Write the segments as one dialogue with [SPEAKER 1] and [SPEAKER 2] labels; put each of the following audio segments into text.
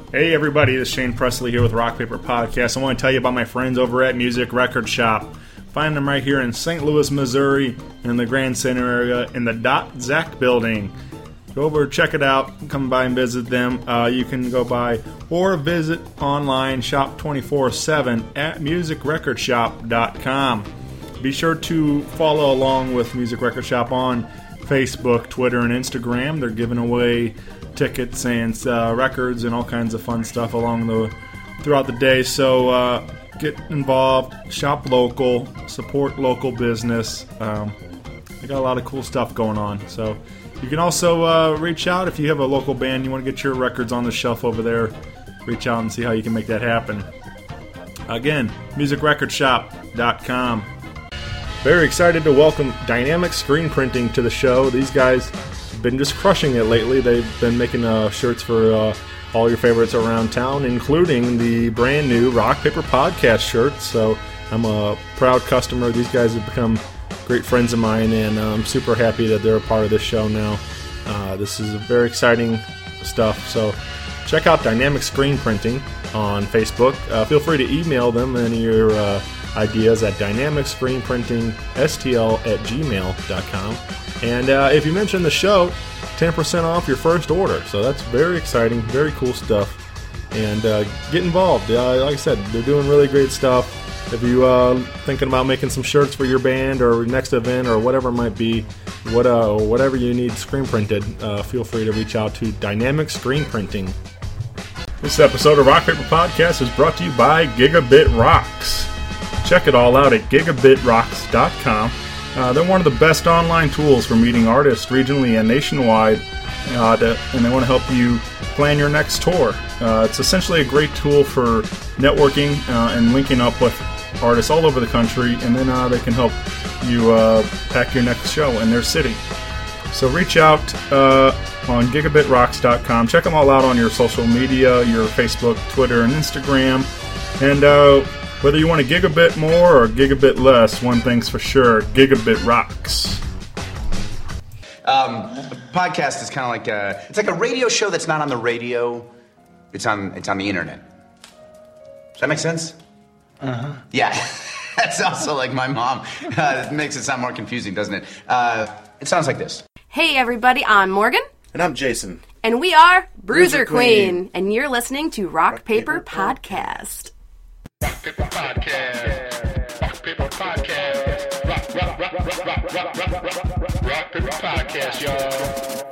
[SPEAKER 1] Hey everybody, this is Shane Presley here with Rock Paper Podcast. I want to tell you about my friends over at Music Record Shop. Find them right here in St. Louis, Missouri, in the Grand Center area, in the Zach building. Go over, check it out, come by and visit them. You can go by or visit online, shop 24/7 at musicrecordshop.com. Be sure to follow along with Music Record Shop on Facebook, Twitter, and Instagram. They're giving away tickets and records and all kinds of fun stuff throughout the day. So get involved, shop local, support local business. They got a lot of cool stuff going on. So you can also reach out if you have a local band, you want to get your records on the shelf over there. Reach out and see how you can make that happen. Again, musicrecordshop.com. Very excited to welcome Dynamic Screen Printing to the show. These guys have been just crushing it lately. They've been making shirts for all your favorites around town, including the brand new Rock Paper Podcast shirts. So I'm a proud customer. These guys have become great friends of mine, and I'm super happy that they're a part of this show now. This is very exciting stuff. So check out Dynamic Screen Printing on Facebook. Feel free to email them any of your ideas at dynamicscreenprintingstl@gmail.com. And if you mention the show, 10% off your first order. So that's very exciting, very cool stuff. And get involved. Like I said, they're doing really great stuff. If you thinking about making some shirts for your band or next event or whatever it might be, whatever you need screen printed, feel free to reach out to Dynamic Screen Printing. This episode of Rock Paper Podcast is brought to you by Gigabit Rocks. Check it all out at gigabitrocks.com. They're one of the best online tools for meeting artists regionally and nationwide, and they want to help you plan your next tour. It's essentially a great tool for networking and linking up with artists all over the country, and then they can help you pack your next show in their city. So reach out on gigabitrocks.com. Check them all out on your social media, your Facebook, Twitter, and Instagram. And whether you want a gigabit more or a gigabit less, one thing's for sure, Gigabit rocks.
[SPEAKER 2] A podcast is kind of like it's like a radio show that's not on the radio. It's on the internet. Does that make sense? Uh-huh. Yeah. That's also like my mom. It makes it sound more confusing, doesn't it? It sounds like this.
[SPEAKER 3] Hey everybody, I'm Morgan.
[SPEAKER 4] And I'm Jason.
[SPEAKER 3] And we are Bruiser Queen. And you're listening to Rock Paper Podcast.
[SPEAKER 5] Rock Paper Podcast. Rock Paper Podcast. Rock Paper Podcast, y'all.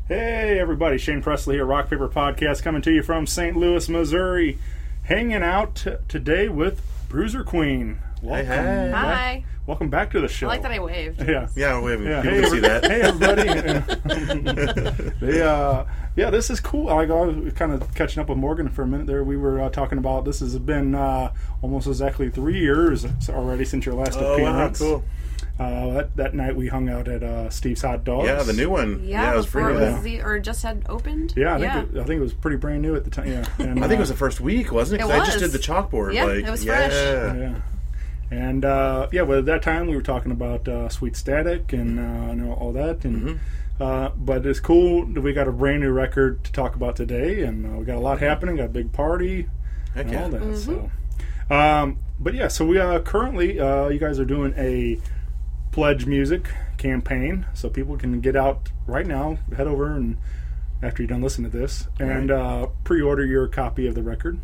[SPEAKER 4] Hey everybody, Shane Presley here, Rock Paper Podcast, coming to you from St. Louis, Missouri. Hanging out today with Bruiser Queen. Welcome
[SPEAKER 6] Hey.
[SPEAKER 4] back.
[SPEAKER 3] Hi.
[SPEAKER 4] Welcome back to the show.
[SPEAKER 3] I like that I waved.
[SPEAKER 4] Yeah.
[SPEAKER 6] Yeah, people
[SPEAKER 4] Hey,
[SPEAKER 6] can see that.
[SPEAKER 4] Hey everybody. This is cool. I was kind of catching up with Morgan for a minute there. We were talking about this has been almost exactly 3 years already since your last
[SPEAKER 6] Oh, wow,
[SPEAKER 4] appearance.
[SPEAKER 6] cool.
[SPEAKER 4] That night we hung out at Steve's Hot Dogs.
[SPEAKER 6] Yeah, the new one.
[SPEAKER 3] Yeah,
[SPEAKER 6] it was
[SPEAKER 3] before
[SPEAKER 6] pretty
[SPEAKER 3] it
[SPEAKER 6] good.
[SPEAKER 3] was or just had opened.
[SPEAKER 4] Yeah, I think it was pretty brand new at the time. Yeah, and,
[SPEAKER 6] I think it was the first week, wasn't it? 'Cause
[SPEAKER 3] It
[SPEAKER 6] I just
[SPEAKER 3] was.
[SPEAKER 6] did the chalkboard.
[SPEAKER 3] Yeah,
[SPEAKER 6] like,
[SPEAKER 3] it was fresh.
[SPEAKER 4] Yeah. And well, at that time we were talking about Sweet Static and all that, and but it's cool that we got a brand new record to talk about today, and we got a lot happening, got a big party,
[SPEAKER 6] Heck
[SPEAKER 4] and
[SPEAKER 6] yeah.
[SPEAKER 4] all that. So we currently you guys are doing a pledge music campaign, so people can get out right now, head over and after you're done listening to this, and pre-order your copy of the record.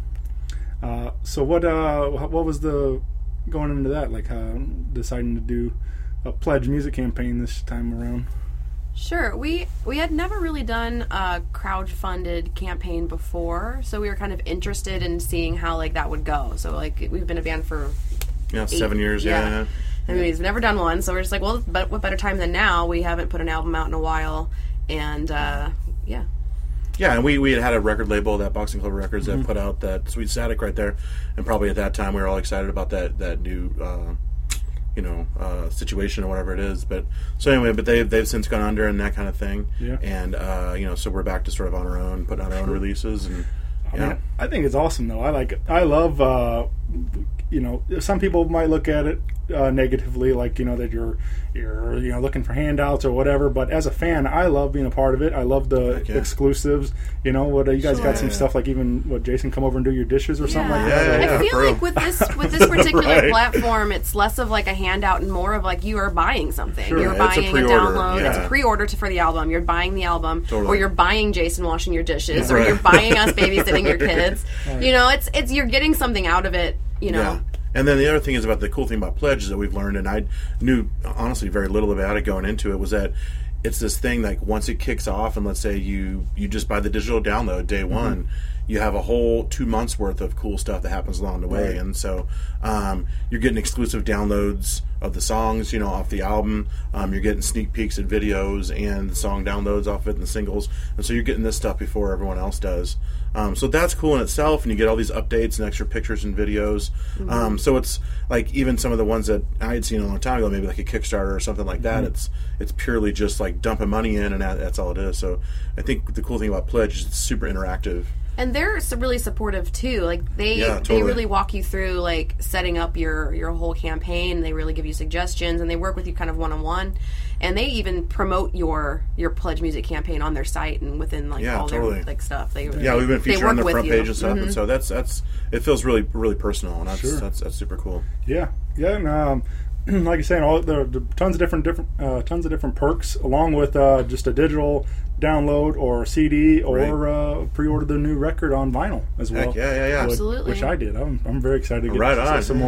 [SPEAKER 4] So what was the going into that, like deciding to do a pledge music campaign this time around?
[SPEAKER 3] Sure. We had never really done a crowd-funded campaign before, so we were kind of interested in seeing how like that would go. So like we've been a band for
[SPEAKER 6] 7 years, yeah.
[SPEAKER 3] I mean, we've never done one, so we're just like, well, but what better time than now? We haven't put an album out in a while, and yeah.
[SPEAKER 6] Yeah, and we had a record label, that Boxing Club Records, that put out that Sweet Static right there, and probably at that time we were all excited about that new situation or whatever it is. But so anyway, but they've since gone under and that kind of thing.
[SPEAKER 4] Yeah.
[SPEAKER 6] And so we're back to sort of on our own, putting out our own releases, and
[SPEAKER 4] I think it's awesome though. I love some people might look at it negatively, like that you're looking for handouts or whatever, but as a fan I love being a part of it. I love the exclusives. You guys got some stuff like even Jason come over and do your dishes or something like that.
[SPEAKER 6] Yeah,
[SPEAKER 3] I feel
[SPEAKER 6] for
[SPEAKER 3] like with this particular
[SPEAKER 4] Right.
[SPEAKER 3] platform, it's less of like a handout and more of like you are buying something.
[SPEAKER 4] Sure.
[SPEAKER 3] You're
[SPEAKER 6] Yeah, it's a
[SPEAKER 3] buying a
[SPEAKER 6] pre-order,
[SPEAKER 3] download. It's
[SPEAKER 6] yeah.
[SPEAKER 3] a pre-order for the album. You're buying the album,
[SPEAKER 6] Totally.
[SPEAKER 3] or you're buying Jason washing your dishes, or
[SPEAKER 6] Right.
[SPEAKER 3] you're buying us babysitting your kids. It's you're getting something out of it.
[SPEAKER 6] Yeah. And then the other thing is about the cool thing about pledges that we've learned, and I knew honestly very little about it going into it, was that it's this thing like once it kicks off, and let's say you just buy the digital download day one, you have a whole 2 months worth of cool stuff that happens along the way.
[SPEAKER 4] Right.
[SPEAKER 6] And so you're getting exclusive downloads of the songs, off the album. You're getting sneak peeks at videos and the song downloads off it and the singles. And so you're getting this stuff before everyone else does. So that's cool in itself, and you get all these updates and extra pictures and videos. So it's like even some of the ones that I had seen a long time ago, maybe like a Kickstarter or something like that. It's purely just like dumping money in, and that's all it is. So I think the cool thing about Pledge is it's super interactive.
[SPEAKER 3] And they're really supportive too. Like they
[SPEAKER 6] totally.
[SPEAKER 3] really walk you through like setting up your whole campaign. They really give you suggestions, and they work with you kind of one-on-one. And they even promote your pledge music campaign on their site and within like all
[SPEAKER 6] totally.
[SPEAKER 3] their like stuff. We've
[SPEAKER 6] been featured on the front page and stuff,
[SPEAKER 3] Mm-hmm.
[SPEAKER 6] and so that's it feels really really personal, and that's super cool.
[SPEAKER 4] Yeah, and like you're saying, there are tons of different perks, along with just a digital download or CD or pre-order the new record on vinyl as well.
[SPEAKER 6] Heck yeah.
[SPEAKER 3] Absolutely.
[SPEAKER 4] Which I did. I'm very excited to get
[SPEAKER 6] Right on.
[SPEAKER 4] some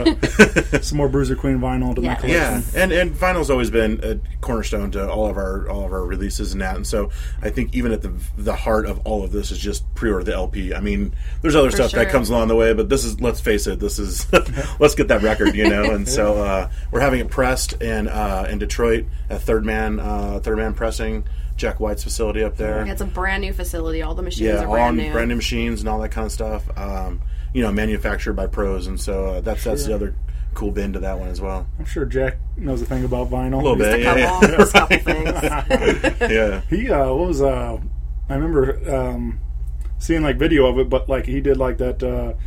[SPEAKER 4] more Bruiser Queen vinyl to my
[SPEAKER 3] Yeah.
[SPEAKER 4] collection.
[SPEAKER 6] Yeah, and vinyl's always been a cornerstone to all of our releases and that, and so I think even at the heart of all of this is just pre-order the LP. I mean, there's other stuff that
[SPEAKER 3] sure.
[SPEAKER 6] comes along the way, but this is, let's face it, this is let's get that record, and so we're having it pressed in Detroit at Third Man Pressing, Jack White's facility up there.
[SPEAKER 3] Yeah, it's a brand new facility. All the machines are
[SPEAKER 6] all
[SPEAKER 3] brand new.
[SPEAKER 6] brand new machines and all that kind of stuff. Manufactured by pros, and so that's the other cool bend to that one as well.
[SPEAKER 4] I'm sure Jack knows a thing about vinyl.
[SPEAKER 6] A little bit,
[SPEAKER 3] Just a couple things.
[SPEAKER 6] yeah.
[SPEAKER 4] He what was I remember seeing like video of it, but like he did like that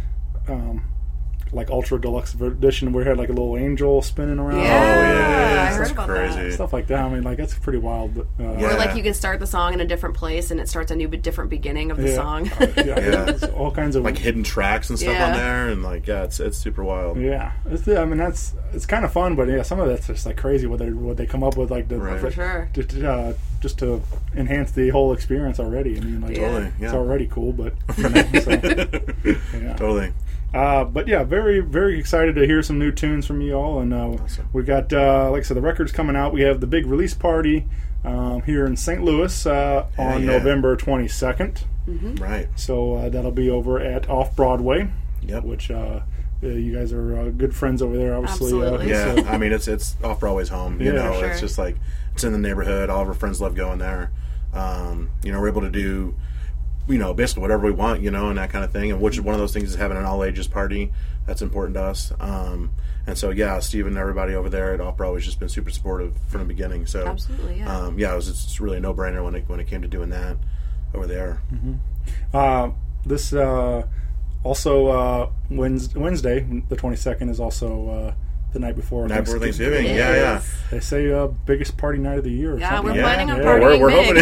[SPEAKER 4] like ultra deluxe edition where he had like a little angel spinning around.
[SPEAKER 3] Yeah, I heard
[SPEAKER 6] that's
[SPEAKER 3] about
[SPEAKER 6] crazy.
[SPEAKER 3] that.
[SPEAKER 4] Stuff like that. I mean, like that's pretty wild. But
[SPEAKER 6] Yeah.
[SPEAKER 3] Or like you can start the song in a different place and it starts a new but different beginning of the song.
[SPEAKER 6] Yeah.
[SPEAKER 4] It's all kinds of
[SPEAKER 6] Like hidden tracks and stuff
[SPEAKER 3] Yeah.
[SPEAKER 6] on there, and like it's super wild.
[SPEAKER 4] Yeah, it's kind of fun, but yeah, some of that's just like crazy what they come up with, like
[SPEAKER 6] Right.
[SPEAKER 3] For sure.
[SPEAKER 4] just to enhance the whole experience already. I mean, like
[SPEAKER 6] Totally, yeah.
[SPEAKER 4] it's already cool, but yeah.
[SPEAKER 6] Totally.
[SPEAKER 4] But yeah, very very excited to hear some new tunes from you all, and we got like I said, the record's coming out. We have the big release party here in St. Louis on
[SPEAKER 6] yeah.
[SPEAKER 4] November 22nd.
[SPEAKER 6] Right.
[SPEAKER 4] So that'll be over at Off Broadway,
[SPEAKER 6] Yep.
[SPEAKER 4] which you guys are good friends over there, obviously.
[SPEAKER 3] Absolutely.
[SPEAKER 6] Yeah,
[SPEAKER 4] so-
[SPEAKER 6] I mean it's off Broadway's home. You
[SPEAKER 4] Yeah,
[SPEAKER 6] know,
[SPEAKER 3] sure.
[SPEAKER 6] it's just like it's in the neighborhood. All of our friends love going there. You know, we're able to do, you know, basically whatever we want, you know, and that kind of thing. And which is one of those things is having an all ages party. That's important to us. And so yeah, Steve and everybody over there at Off Broadway's just been super supportive from the beginning. So
[SPEAKER 3] Absolutely, yeah.
[SPEAKER 6] yeah, it's really a no brainer when it came to doing that over there.
[SPEAKER 4] This also Wednesday, the 22nd, is also the night before
[SPEAKER 6] Night before Thanksgiving.
[SPEAKER 3] It
[SPEAKER 6] Yeah.
[SPEAKER 3] is.
[SPEAKER 4] They say biggest party night of the year. Or
[SPEAKER 3] Yeah,
[SPEAKER 4] something.
[SPEAKER 3] we're planning on
[SPEAKER 4] Yeah.
[SPEAKER 3] partying
[SPEAKER 6] We're
[SPEAKER 3] big.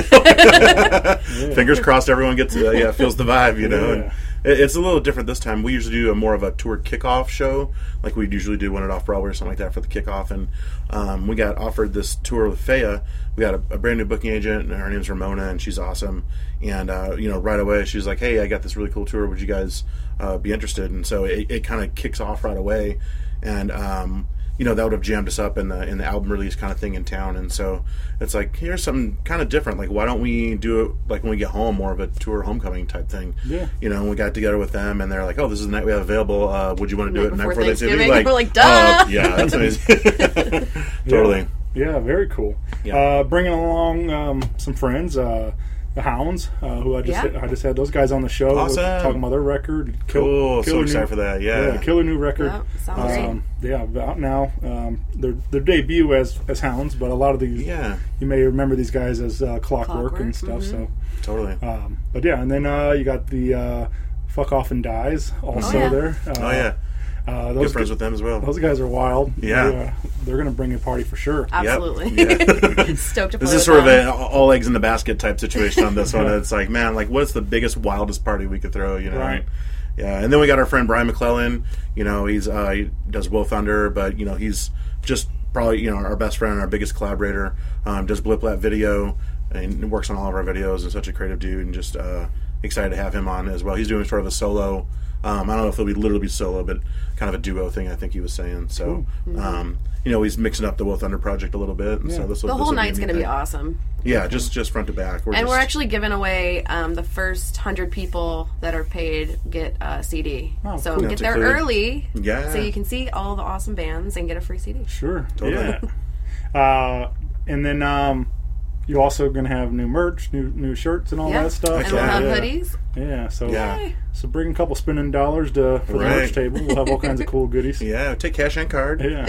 [SPEAKER 6] hoping. Fingers crossed, everyone gets feels the vibe, you know.
[SPEAKER 4] Yeah.
[SPEAKER 6] And it's a little different this time. We usually do more of a tour kickoff show, like we usually do one at Off Broadway or something like that for the kickoff. And we got offered this tour with Faya. We got a brand new booking agent, and her name's Ramona, and she's awesome. And you know, right away she's like, "Hey, I got this really cool tour. Would you guys be interested?" And so it kind of kicks off right away. And you know, that would have jammed us up in the album release kind of thing in town. And so it's like, here's something kind of different. Like, why don't we do it like when we get home, more of a tour homecoming type thing?
[SPEAKER 4] Yeah.
[SPEAKER 6] You know, and we got together with them, and they're like, oh, this is the night we have available. Would you want to do
[SPEAKER 3] Night
[SPEAKER 6] it the night
[SPEAKER 3] before
[SPEAKER 6] before Thanksgiving?
[SPEAKER 3] Thanksgiving. We're like, duh.
[SPEAKER 6] Yeah, that's amazing. Totally.
[SPEAKER 4] Yeah, very cool.
[SPEAKER 6] Yeah.
[SPEAKER 4] Bringing along some friends, the Hounds, who I just had those guys on the show.
[SPEAKER 6] Awesome.
[SPEAKER 4] Talking about their record.
[SPEAKER 6] Cool. So
[SPEAKER 4] killer
[SPEAKER 6] excited for that. Yeah.
[SPEAKER 4] killer new record.
[SPEAKER 3] Yep, sounds great.
[SPEAKER 4] Yeah, out now. Their debut as Hounds, but a lot of these,
[SPEAKER 6] Yeah.
[SPEAKER 4] you may remember these guys as Clockwork
[SPEAKER 3] Clockwork,
[SPEAKER 4] and stuff. So,
[SPEAKER 6] Totally.
[SPEAKER 4] but yeah, and then you got the Fuck Off and Dies also
[SPEAKER 3] yeah.
[SPEAKER 4] there.
[SPEAKER 6] Oh, yeah. Good
[SPEAKER 4] Those
[SPEAKER 6] friends with them as well.
[SPEAKER 4] those guys are wild.
[SPEAKER 6] Yeah.
[SPEAKER 4] They're going to bring a party for sure.
[SPEAKER 3] Absolutely.
[SPEAKER 6] Yeah.
[SPEAKER 3] Stoked to play
[SPEAKER 6] This is
[SPEAKER 3] with
[SPEAKER 6] sort of
[SPEAKER 3] them.
[SPEAKER 6] an all eggs in the basket type situation on this one. It's like, man, like, what's the biggest, wildest party we could throw, you know?
[SPEAKER 4] Right.
[SPEAKER 6] Yeah, and then we got our friend Brian McClellan. You know, he does Will Thunder, but, you know, he's just probably, you know, our best friend, our biggest collaborator. Does Blip Lap video and works on all of our videos, and such a creative dude, and just excited to have him on as well. He's doing sort of a solo. I don't know if it'll literally be solo, but kind of a duo thing, I think he was saying. So, you know, he's mixing up the Will Thunder project a little bit. And so
[SPEAKER 3] The whole night's going to be awesome.
[SPEAKER 6] Yeah, just front to back.
[SPEAKER 3] We're actually giving away the first 100 people that are paid get a CD.
[SPEAKER 4] Oh,
[SPEAKER 3] so
[SPEAKER 4] cool.
[SPEAKER 3] get
[SPEAKER 6] That's
[SPEAKER 3] there
[SPEAKER 6] included.
[SPEAKER 3] early
[SPEAKER 6] Yeah.
[SPEAKER 3] so you can see all the awesome bands and get a free CD.
[SPEAKER 4] Sure.
[SPEAKER 6] Totally.
[SPEAKER 4] Yeah. And then you're also going to have new merch, new shirts, and all
[SPEAKER 3] Yeah.
[SPEAKER 4] that stuff.
[SPEAKER 3] And we'll have
[SPEAKER 6] Yeah.
[SPEAKER 3] hoodies.
[SPEAKER 4] Yeah. So
[SPEAKER 6] Yeah.
[SPEAKER 4] so bring a couple spending dollars for the
[SPEAKER 6] Right.
[SPEAKER 4] merch table. We'll have all kinds of cool goodies.
[SPEAKER 6] Yeah, take cash and card.
[SPEAKER 4] Yeah.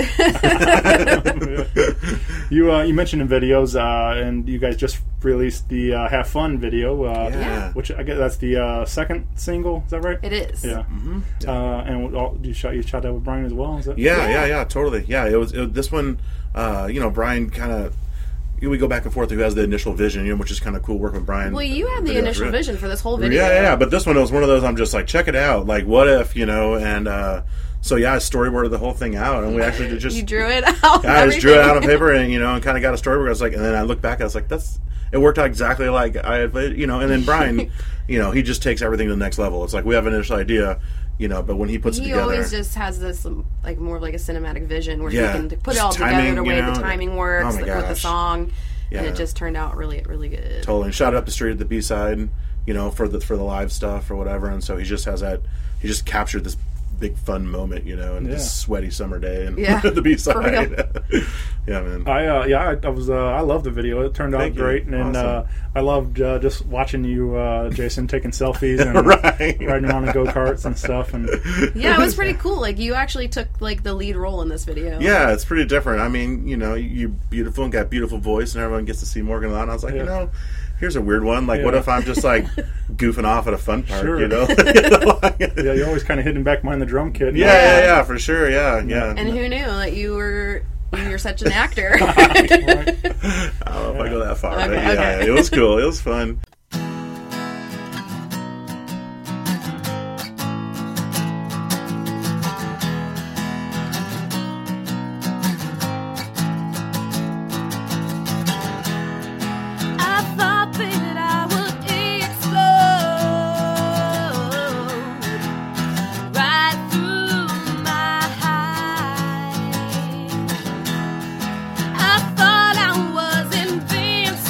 [SPEAKER 4] You mentioned in videos, and you guys just released the Have Fun video,
[SPEAKER 6] Yeah.
[SPEAKER 4] which I guess that's the second single. Is that right?
[SPEAKER 3] It is.
[SPEAKER 4] Yeah. And you shot that with Brian as well. Is that?
[SPEAKER 6] Yeah, totally. Yeah, it was this one. You know, Brian kind of. We go back and forth. Who has the initial vision? You know, which is kind of cool working with Brian.
[SPEAKER 3] Well, you had the
[SPEAKER 6] Video
[SPEAKER 3] initial
[SPEAKER 6] for it.
[SPEAKER 3] vision for this whole video.
[SPEAKER 6] Yeah. But this one was one of those. I'm just like, check it out. Like, what if, you know? And so yeah, I storyboarded the whole thing out, and we actually did just.
[SPEAKER 3] You drew it out.
[SPEAKER 6] I just drew it out on paper, and you know, and kind of got a storyboard. I was like, and then I looked back, I was like, it worked out exactly like I had played, you know. And then Brian, you know, he just takes everything to the next level. It's like we have an initial idea, you know, but when he puts it
[SPEAKER 3] He
[SPEAKER 6] together,
[SPEAKER 3] always just has this like more of like a cinematic vision where
[SPEAKER 6] Yeah.
[SPEAKER 3] he can put it
[SPEAKER 6] Just
[SPEAKER 3] all
[SPEAKER 6] timing,
[SPEAKER 3] together the way
[SPEAKER 6] you know,
[SPEAKER 3] the timing works
[SPEAKER 6] oh my
[SPEAKER 3] with the
[SPEAKER 6] gosh.
[SPEAKER 3] song, and
[SPEAKER 6] Yeah.
[SPEAKER 3] it just turned out really, really good.
[SPEAKER 6] totally, and shot it up the street at the B side, you know, for the live stuff or whatever. And so he just has that. He just captured this big fun moment, you know, and
[SPEAKER 4] Yeah.
[SPEAKER 6] this sweaty summer day and
[SPEAKER 3] Yeah,
[SPEAKER 6] the B
[SPEAKER 3] for
[SPEAKER 6] side. Yeah, man.
[SPEAKER 4] I love the video. It turned out
[SPEAKER 6] Thank you.
[SPEAKER 4] great, and
[SPEAKER 6] Awesome.
[SPEAKER 4] I loved just watching you, Jason, taking selfies and
[SPEAKER 6] Right.
[SPEAKER 4] riding around in go karts and stuff. And
[SPEAKER 3] Yeah, it was pretty cool. Like you actually took like the lead role in this video.
[SPEAKER 6] Yeah, it's pretty different. I mean, you know, you're beautiful and got beautiful voice, and everyone gets to see Morgan Lawn. I was like,
[SPEAKER 4] Yeah.
[SPEAKER 6] you know, here's a weird one. Like, what
[SPEAKER 4] Yeah.
[SPEAKER 6] if I'm just like goofing off at a fun park?
[SPEAKER 4] Sure.
[SPEAKER 6] You know?
[SPEAKER 4] yeah, you're always kind of hidden back behind the drum kit.
[SPEAKER 6] Yeah, for sure. Yeah.
[SPEAKER 3] And who knew that you're such an actor?
[SPEAKER 6] I don't know if I go that far. but
[SPEAKER 3] Okay,
[SPEAKER 6] yeah,
[SPEAKER 3] okay.
[SPEAKER 6] it was cool. It was fun.
[SPEAKER 7] I thought that I would explode right through my hide. I thought I was invincible.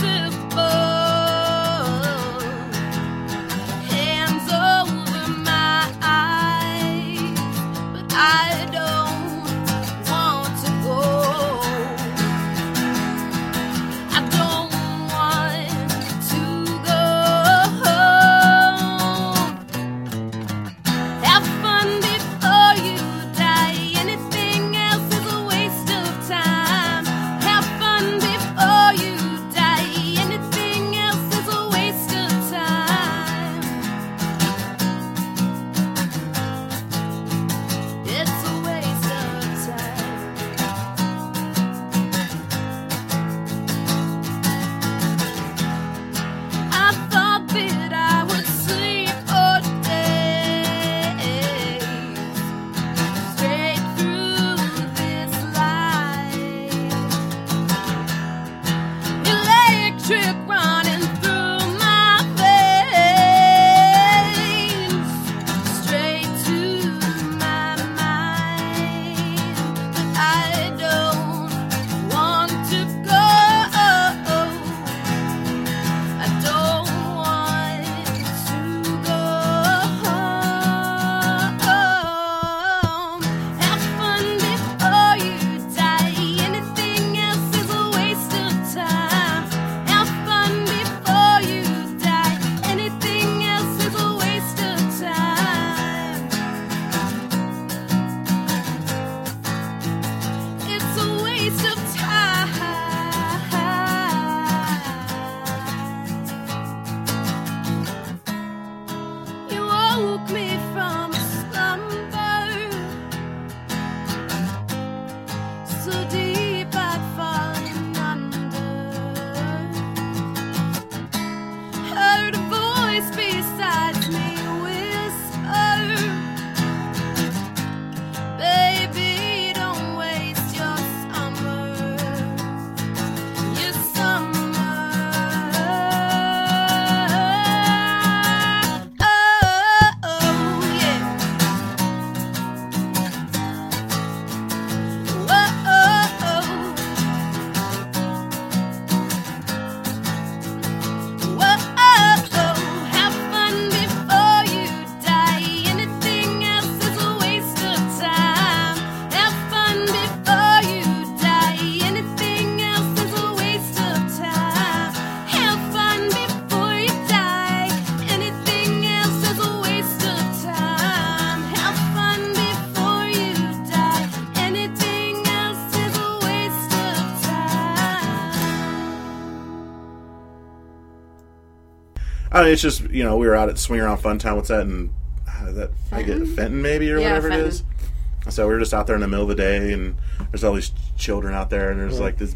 [SPEAKER 6] I mean, it's just, we were out at Swing Around Fun Town. What's that? And I get Fenton maybe or whatever
[SPEAKER 3] Fenton.
[SPEAKER 6] it is. So we were just out there in the middle of the day, and there's all these children out there, and there's like this,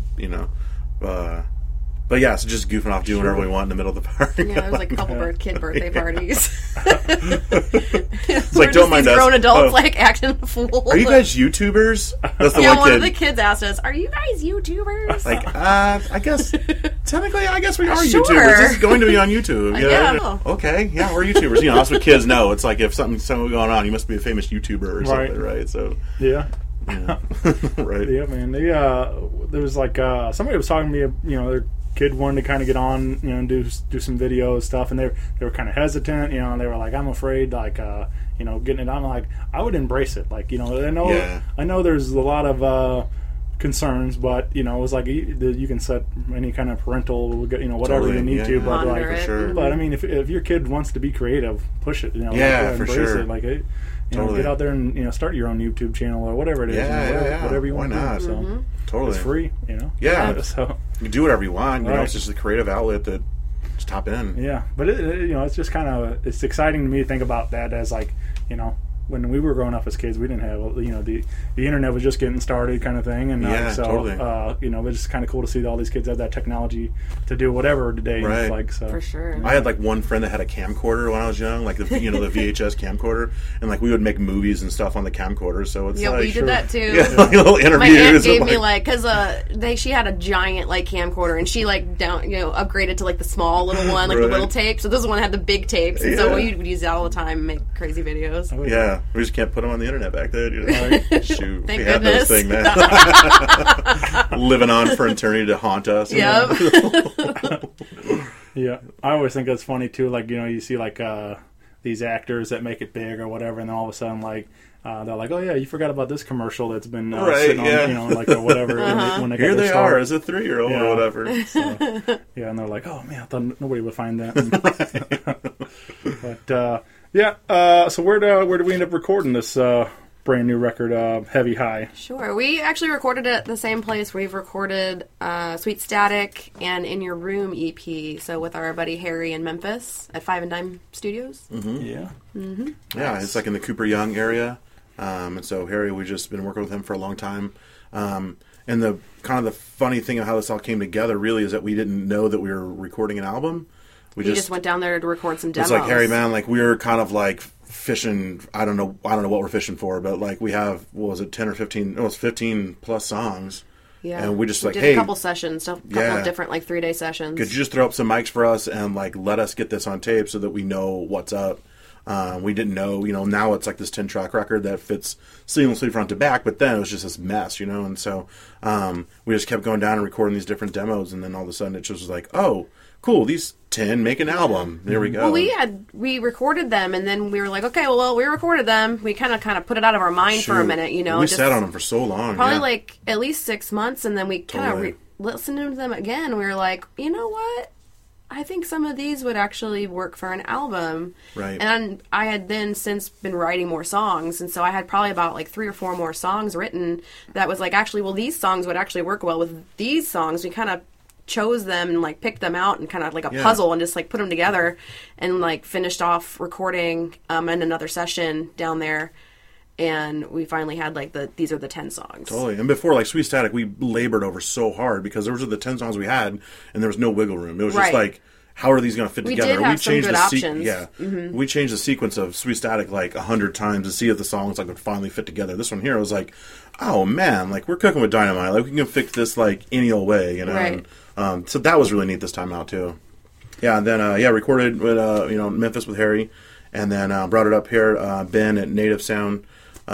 [SPEAKER 6] but yeah, so just goofing off, doing whatever we want in the middle of the park.
[SPEAKER 3] Yeah, there was like a couple kid birthday parties.
[SPEAKER 6] It's like, don't mind us.
[SPEAKER 3] Grown adults
[SPEAKER 6] Oh.
[SPEAKER 3] like acting a fool.
[SPEAKER 6] Are you guys YouTubers? That's the
[SPEAKER 3] Yeah,
[SPEAKER 6] one
[SPEAKER 3] one
[SPEAKER 6] kid.
[SPEAKER 3] of the kids asked us, "Are you guys YouTubers?"
[SPEAKER 6] Like, I guess, technically, I guess we are
[SPEAKER 3] Sure.
[SPEAKER 6] YouTubers. This is going to be on YouTube.
[SPEAKER 3] Yeah.
[SPEAKER 6] Okay, yeah, we're YouTubers. That's what kids know. It's like, if something's going on, you must be a famous YouTuber or something, right? So,
[SPEAKER 4] Yeah.
[SPEAKER 6] right.
[SPEAKER 4] Yeah, man. There was like somebody was talking to me. Their kid wanted to kind of get on, and do some video stuff, and they were kind of hesitant. And they were like, "I'm afraid, like, getting it on." Like, I would embrace it. Like, I know there's a lot of concerns, but it was like you can set any kind of parental, whatever
[SPEAKER 6] Totally.
[SPEAKER 4] you need
[SPEAKER 6] Yeah,
[SPEAKER 4] to.
[SPEAKER 6] yeah.
[SPEAKER 4] But
[SPEAKER 3] Monitor
[SPEAKER 4] like,
[SPEAKER 3] it.
[SPEAKER 6] sure.
[SPEAKER 4] but I mean, if your kid wants to be creative, push it.
[SPEAKER 6] Yeah, for
[SPEAKER 4] embrace
[SPEAKER 6] sure.
[SPEAKER 4] it. Like,
[SPEAKER 6] Totally.
[SPEAKER 4] get out there and start your own YouTube channel or whatever it is.
[SPEAKER 6] Yeah.
[SPEAKER 4] Whatever you
[SPEAKER 6] Why
[SPEAKER 4] want
[SPEAKER 6] not?
[SPEAKER 4] to do. So
[SPEAKER 6] Totally.
[SPEAKER 4] it's free.
[SPEAKER 6] Yeah.
[SPEAKER 4] So.
[SPEAKER 6] You do whatever you want.
[SPEAKER 4] Right.
[SPEAKER 6] It's just a creative outlet that just hop in.
[SPEAKER 4] Yeah, but it's just kind of it's exciting to me to think about that as like when we were growing up as kids, we didn't have the internet was just getting started kind of thing, and
[SPEAKER 6] Yeah,
[SPEAKER 4] so
[SPEAKER 6] totally.
[SPEAKER 4] it's just kind of cool to see all these kids have that technology to do whatever today.
[SPEAKER 6] Right.
[SPEAKER 4] Like so.
[SPEAKER 3] For sure.
[SPEAKER 6] I had like one friend that had a camcorder when I was young, like the the VHS camcorder, and like we would make movies and stuff on the camcorder. So it's
[SPEAKER 3] Yeah,
[SPEAKER 6] like
[SPEAKER 3] we did that too.
[SPEAKER 6] yeah, like little interviews.
[SPEAKER 3] My aunt
[SPEAKER 6] of,
[SPEAKER 3] gave me because she had a giant like camcorder, and she like upgraded to like the small little one, like the
[SPEAKER 6] Right.
[SPEAKER 3] little tape. So this one had the big tapes, and so
[SPEAKER 6] Yeah.
[SPEAKER 3] we would use that all the time and make crazy videos.
[SPEAKER 4] Oh,
[SPEAKER 6] yeah, we just can't put them on the internet back then. Shoot,
[SPEAKER 3] Thank
[SPEAKER 6] we had those
[SPEAKER 3] goodness.
[SPEAKER 6] things, man. Living on for eternity to haunt us.
[SPEAKER 3] Yep.
[SPEAKER 4] Yeah, I always think that's funny too. Like you see like these actors that make it big or whatever, and then all of a sudden like. They're like, oh yeah, you forgot about this commercial that's been
[SPEAKER 6] Right,
[SPEAKER 4] sitting on,
[SPEAKER 6] yeah.
[SPEAKER 4] like or whatever. When they got
[SPEAKER 6] Here
[SPEAKER 4] their
[SPEAKER 6] they
[SPEAKER 4] start.
[SPEAKER 6] are as a 3-year-old
[SPEAKER 4] Yeah.
[SPEAKER 6] or whatever.
[SPEAKER 4] So, yeah, and they're like, oh man, I thought nobody would find that. But so where did we end up recording this brand new record, Heavy High?
[SPEAKER 3] Sure. We actually recorded it at the same place we've recorded Sweet Static and In Your Room EP. So with our buddy Harry in Memphis at 5 and Dime Studios.
[SPEAKER 4] Yeah.
[SPEAKER 6] Yeah, it's like in the Cooper Young area. And so Harry, we've just been working with him for a long time. And the kind of the funny thing of how this all came together really is that we didn't know that we were recording an album. We
[SPEAKER 3] just went down there to record some demos.
[SPEAKER 6] It's like, Harry, man, like we're kind of like fishing. I don't know what we're fishing for, but like we have, what was it, 10 or 15? No, it's 15 plus songs.
[SPEAKER 3] Yeah.
[SPEAKER 6] And we just like,
[SPEAKER 3] did
[SPEAKER 6] hey,
[SPEAKER 3] a couple sessions, a couple
[SPEAKER 6] Yeah.
[SPEAKER 3] of different like 3-day sessions.
[SPEAKER 6] could you just throw up some mics for us and like let us get this on tape so that we know what's up? We didn't know, now it's like this 10-track record that fits seamlessly front to back, but then it was just this mess, and so we just kept going down and recording these different demos, and then all of a sudden it just was like, oh, cool, these 10 make an album. There we go.
[SPEAKER 3] Well, we recorded them, and then we were like, okay, well, we recorded them. We kind of put it out of our mind for a
[SPEAKER 6] Shoot.
[SPEAKER 3] minute,
[SPEAKER 6] We
[SPEAKER 3] just
[SPEAKER 6] sat on them for so long.
[SPEAKER 3] probably
[SPEAKER 6] yeah.
[SPEAKER 3] like at least 6 months, and then we kind of
[SPEAKER 6] Totally.
[SPEAKER 3] listened to them again. And we were like, you know what? I think some of these would actually work for an album.
[SPEAKER 6] Right.
[SPEAKER 3] And I had then since been writing more songs, and so I had probably about like 3 or 4 more songs written that was like, actually, well, these songs would actually work well with these songs. We kind of chose them and like picked them out and kind of like a
[SPEAKER 6] Yeah.
[SPEAKER 3] puzzle and just like put them together and like finished off recording in another session down there. And we finally had like these are the 10 songs.
[SPEAKER 6] Totally. And before, like, Sweet Static, we labored over so hard because those were the 10 songs we had, and there was no wiggle room. It was just
[SPEAKER 3] Right.
[SPEAKER 6] like, how are these going to fit
[SPEAKER 3] We
[SPEAKER 6] together?
[SPEAKER 3] did have some good options.
[SPEAKER 6] Yeah. We changed the sequence of Sweet Static like 100 times to see if the songs like would finally fit together. This one here was like, oh man, like we're cooking with dynamite. Like we can fix this like any old way,
[SPEAKER 3] Right.
[SPEAKER 6] And, so that was really neat this time out too. Yeah. And then recorded with Memphis with Harry, and then brought it up here. Ben at Native Sound.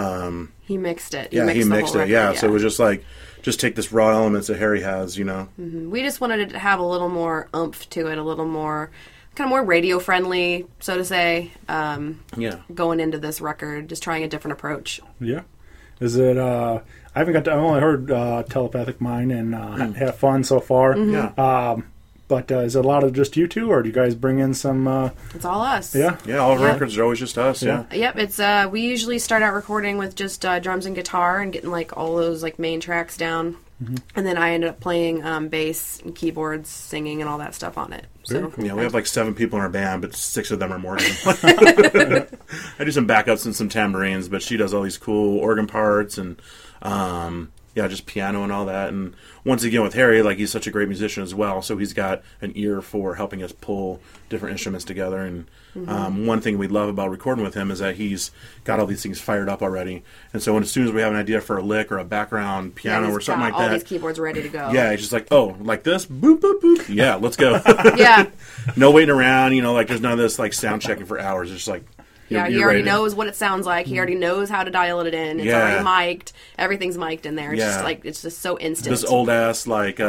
[SPEAKER 3] He mixed it.
[SPEAKER 6] He
[SPEAKER 3] the
[SPEAKER 6] mixed
[SPEAKER 3] whole
[SPEAKER 6] it. Yeah.
[SPEAKER 3] record,
[SPEAKER 6] So it was just like, just take this raw elements that Harry has,
[SPEAKER 3] We just wanted it to have a little more oomph to it, a little more, kind of more radio friendly, so to say.
[SPEAKER 6] Yeah.
[SPEAKER 3] Going into this record, just trying a different approach.
[SPEAKER 4] Yeah. Is it? I haven't got to. I've only heard Telepathic Mind and Have Fun so far.
[SPEAKER 6] Yeah.
[SPEAKER 4] But is it a lot of just you two, or do you guys bring in some?
[SPEAKER 3] It's all us.
[SPEAKER 4] Yeah.
[SPEAKER 6] Yeah. All of our
[SPEAKER 3] Yeah.
[SPEAKER 6] records are always just us. Yeah.
[SPEAKER 3] Yep, it's we usually start out recording with just drums and guitar and getting like all those like main tracks down And then I ended up playing bass and keyboards, singing, and all that stuff on it. So
[SPEAKER 6] Yeah, we have like 7 people in our band, but 6 of them are Morgan. I do some backups and some tambourines, but she does all these cool organ parts and just piano and all that. And once again with Harry, like he's such a great musician as well, so he's got an ear for helping us pull different instruments together. And one thing we love about recording with him is that he's got all these things fired up already. And so as soon as we have an idea for a lick or a background piano
[SPEAKER 3] he's
[SPEAKER 6] or something
[SPEAKER 3] got
[SPEAKER 6] like that,
[SPEAKER 3] all these keyboards ready to go.
[SPEAKER 6] yeah, he's just like, oh, like this, boop, boop, boop. Yeah, let's go.
[SPEAKER 3] Yeah.
[SPEAKER 6] No waiting around, like there's none of this like sound checking for hours. It's just like,
[SPEAKER 3] Yeah, he already knows what it sounds like. He already knows how to dial it in. It's
[SPEAKER 6] Yeah.
[SPEAKER 3] already mic'd. Everything's mic'd in there. It's
[SPEAKER 6] Yeah.
[SPEAKER 3] just like it's just so instant.
[SPEAKER 6] this old ass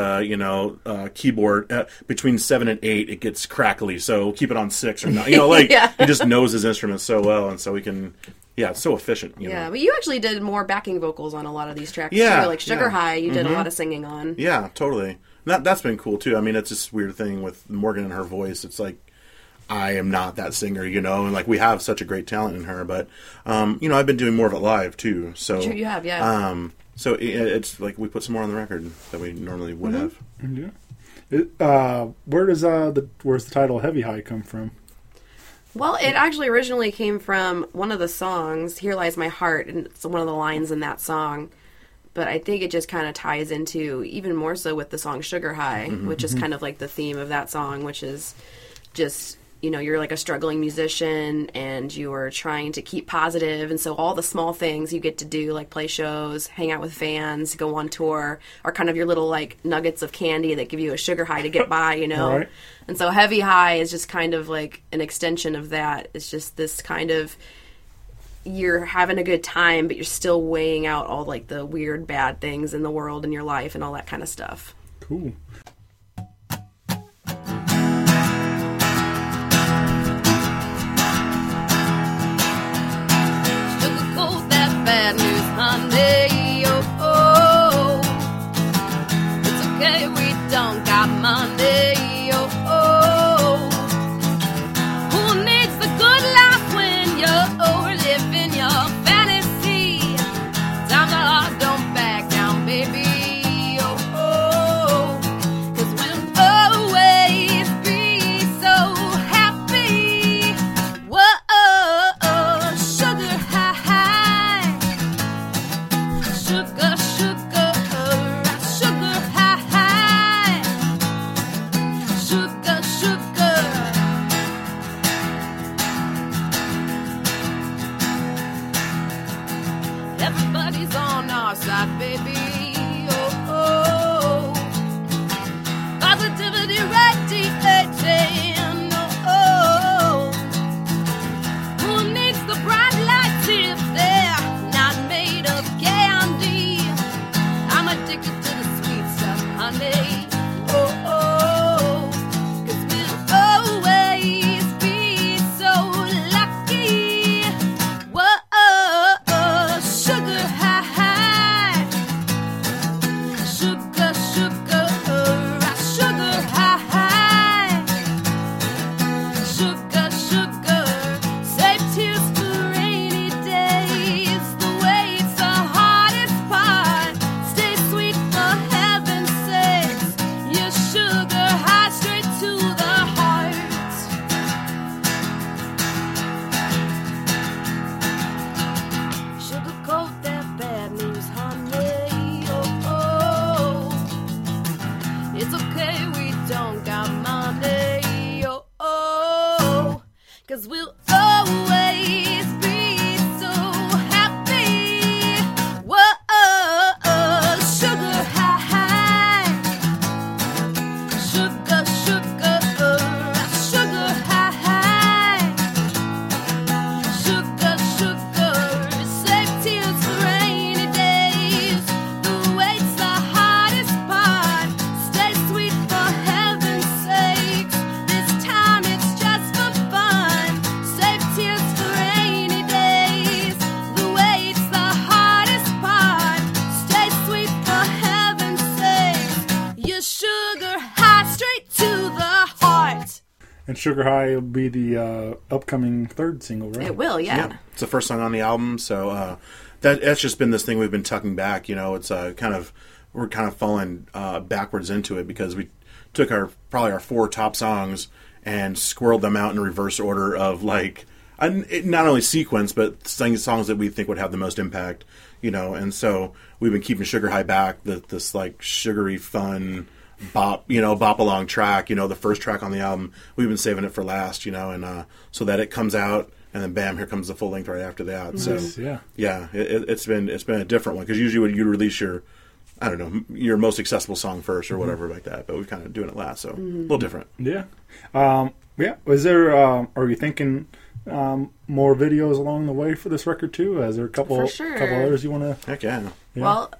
[SPEAKER 6] keyboard between 7 and 8 it gets crackly, so keep it on 6 or not.
[SPEAKER 3] Yeah.
[SPEAKER 6] He just knows his instruments so well, and so we can. Yeah, it's so efficient.
[SPEAKER 3] Yeah, but you actually did more backing vocals on a lot of these tracks
[SPEAKER 6] Yeah,
[SPEAKER 3] too. Like Sugar
[SPEAKER 6] yeah.
[SPEAKER 3] High, you did a lot of singing on.
[SPEAKER 6] Yeah, totally. That's been cool too. I mean, it's this weird thing with Morgan and her voice. It's like I am not that singer, and like we have such a great talent in her, but I've been doing more of it live too. So
[SPEAKER 3] Sure you have, yeah.
[SPEAKER 6] So it's like we put some more on the record that we normally would have.
[SPEAKER 4] Yeah. Where's the title Heavy High come from?
[SPEAKER 3] Well, it actually originally came from one of the songs, Here Lies My Heart, and it's one of the lines in that song. But I think it just kind of ties into, even more so with the song Sugar High, which is kind of like the theme of that song, which is just, you're like a struggling musician and you are trying to keep positive. And so all the small things you get to do, like play shows, hang out with fans, go on tour, are kind of your little like nuggets of candy that give you a sugar high to get by,
[SPEAKER 4] Right.
[SPEAKER 3] And so Heavy High is just kind of like an extension of that. It's just this kind of, you're having a good time, but you're still weighing out all like the weird bad things in the world and your life and all that kind of stuff.
[SPEAKER 4] Cool.
[SPEAKER 7] Sugarcoat that bad news, honey. It's okay, we don't got money. Who needs the good life when you're living your fantasy? Times are hard, don't back down, baby. 'Cause we'll always be so happy. Whoa, sugar high, sugar, sugar, sugar high, sugar, sugar. Everybody's on our side, baby. Oh. Positivity radiating. Oh. Who needs the bright lights if they're not made of candy? I'm addicted to the sweet stuff, honey. Oh. 'Cause we'll always be so lucky. Whoa, sugar high, sugar, sugar, sugar high, sugar, sugar. Save tears for rainy days. The wait's the hardest part. Stay sweet for heaven's sakes. Your sugar high straight to the heart. Sugarcoat that bad news, honey. Oh. It's okay, we don't got money. Oh. 'Cause we'll always be so happy. Whoa, sugar high, sugar, sugar, sugar high. Sugar, sugar, save tears for rainy days. The wait's the hardest part. Stay sweet for heaven's sakes. This time it's just for fun. Save tears for rainy days. The wait's the hardest part. Stay sweet for heaven's sakes. Your sugar high straight to the heart.
[SPEAKER 4] And Sugar High will be the upcoming third single, right?
[SPEAKER 3] It will, yeah.
[SPEAKER 6] It's the first song on the album, so that's just been this thing we've been tucking back. It's kind of we're kind of falling backwards into it because we took probably our 4 top songs and squirreled them out in reverse order of like not only sequence but songs that we think would have the most impact, and so we've been keeping Sugar High back, this like sugary fun bop along track, the first track on the album. We've been saving it for last, and so that it comes out and then bam, here comes the full length right after that.
[SPEAKER 4] Nice,
[SPEAKER 6] So it's been a different one because usually when you release your most accessible song first or whatever like that, but we're kind of doing it last, so a little different.
[SPEAKER 4] Yeah. Was there? Are you thinking more videos along the way for this record too? Is there a couple?
[SPEAKER 3] For sure.
[SPEAKER 4] Couple others you want to?
[SPEAKER 6] Heck yeah.
[SPEAKER 3] Well,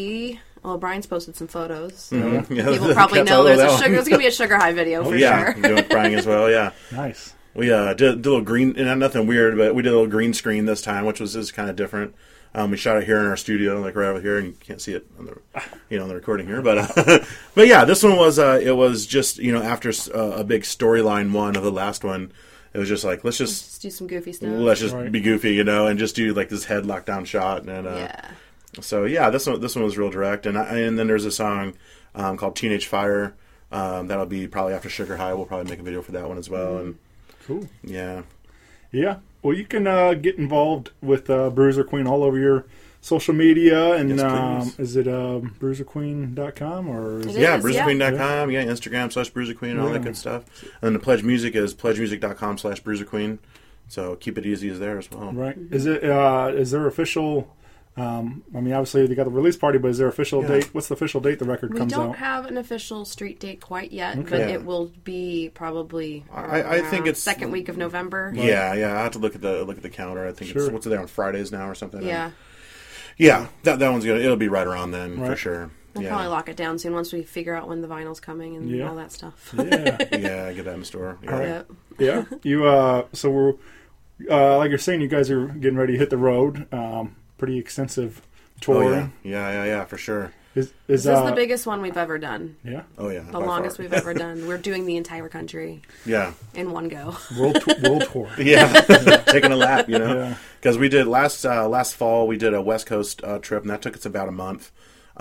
[SPEAKER 3] Brian's posted some photos. So
[SPEAKER 6] Mm-hmm. Yeah,
[SPEAKER 3] people probably
[SPEAKER 6] can't
[SPEAKER 3] know
[SPEAKER 6] tell
[SPEAKER 3] there's
[SPEAKER 6] that
[SPEAKER 3] going to be a Sugar High video for
[SPEAKER 6] yeah,
[SPEAKER 3] sure.
[SPEAKER 6] doing crying as well. Yeah.
[SPEAKER 4] Nice.
[SPEAKER 6] We did a little green, and nothing weird, but we did a little green screen this time, which was kind of different. We shot it here in our studio, like right over here, and you can't see it on the, on the recording here. But but yeah, this one was it was just after a big storyline one of the last one, it was just like let's just
[SPEAKER 3] do some goofy stuff.
[SPEAKER 6] let's just
[SPEAKER 4] Right.
[SPEAKER 6] be goofy, and just do like this head lockdown shot, and
[SPEAKER 3] Yeah.
[SPEAKER 6] so yeah, this one was real direct, and then there's a song called Teenage Fire that'll be probably after Sugar High. We'll probably make a video for that one as well, and
[SPEAKER 4] Cool.
[SPEAKER 6] yeah.
[SPEAKER 4] Yeah. Well, you can get involved with Bruiser Queen all over your social media, and
[SPEAKER 6] Yes, please.
[SPEAKER 4] is it bruiserqueen.com or? Is
[SPEAKER 3] It
[SPEAKER 4] it,
[SPEAKER 6] Yeah,
[SPEAKER 3] is,
[SPEAKER 6] BruiserQueen.com, Instagram /BruiserQueen, and all that good stuff. And then the Pledge Music is pledgemusic.com /BruiserQueen. So keep it easy as there as well.
[SPEAKER 4] right. Is it? Is there official? Obviously they got the release party, but is there official
[SPEAKER 6] Yeah.
[SPEAKER 4] date? What's the official date the record
[SPEAKER 3] We
[SPEAKER 4] comes
[SPEAKER 3] don't
[SPEAKER 4] out?
[SPEAKER 3] have an official street date quite yet, but
[SPEAKER 6] Yeah.
[SPEAKER 3] it will be probably
[SPEAKER 6] I think
[SPEAKER 3] around
[SPEAKER 6] it's-
[SPEAKER 3] second week of November.
[SPEAKER 6] Yeah, I have to look at the calendar. I think
[SPEAKER 4] Sure.
[SPEAKER 6] it's what's it there on Fridays now or something.
[SPEAKER 3] Yeah.
[SPEAKER 6] Yeah, that one's gonna it'll be right around then for
[SPEAKER 4] Right.
[SPEAKER 6] sure.
[SPEAKER 3] We'll
[SPEAKER 6] yeah.
[SPEAKER 3] probably lock it down soon once we figure out when the vinyl's coming and
[SPEAKER 4] Yeah.
[SPEAKER 3] all that stuff.
[SPEAKER 4] Yeah.
[SPEAKER 6] Yeah, get that in the store. Yeah.
[SPEAKER 3] Yep.
[SPEAKER 4] Yeah. You so we're like you're saying, you guys are getting ready to hit the road. Pretty extensive
[SPEAKER 6] Oh
[SPEAKER 4] touring.
[SPEAKER 6] yeah, for sure.
[SPEAKER 4] Is
[SPEAKER 3] This is the biggest one we've ever done.
[SPEAKER 4] yeah
[SPEAKER 6] Oh yeah,
[SPEAKER 3] The longest we've ever done. We're doing the entire country
[SPEAKER 6] Yeah,
[SPEAKER 3] in one go.
[SPEAKER 4] world tour?
[SPEAKER 6] yeah, taking a lap,
[SPEAKER 4] Yeah.
[SPEAKER 6] because we did last fall we did a West Coast trip, and that took us about a month.